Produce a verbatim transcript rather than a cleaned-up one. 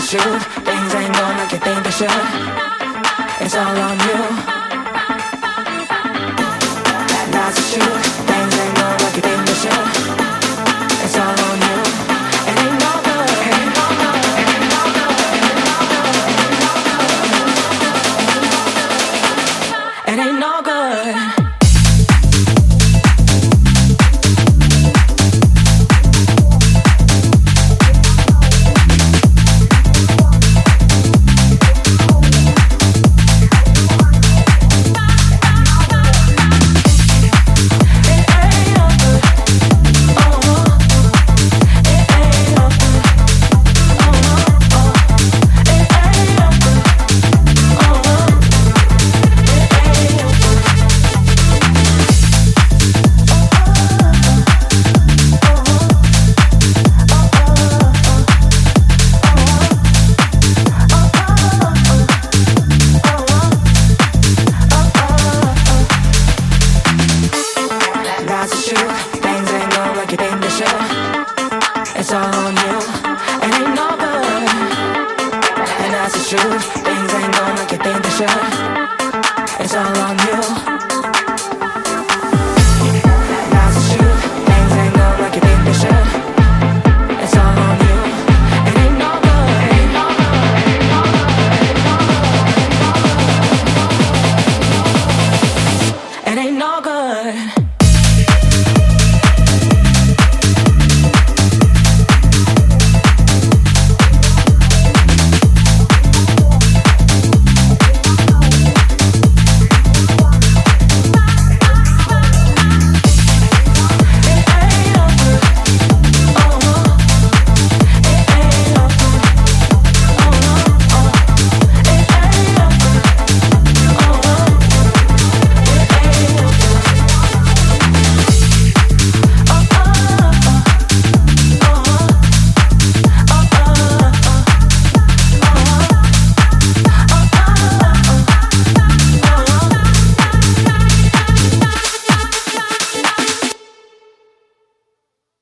truth. Things ain't going like you think they should. It's all on you. That's the truth. Things ain't going like you think they should. It's all on you. It ain't no good. It ain't no good. It ain't no good. It ain't no good. It's all on you. It ain't no good. And that's the truth. Things ain't going like you think they should. It's all on you.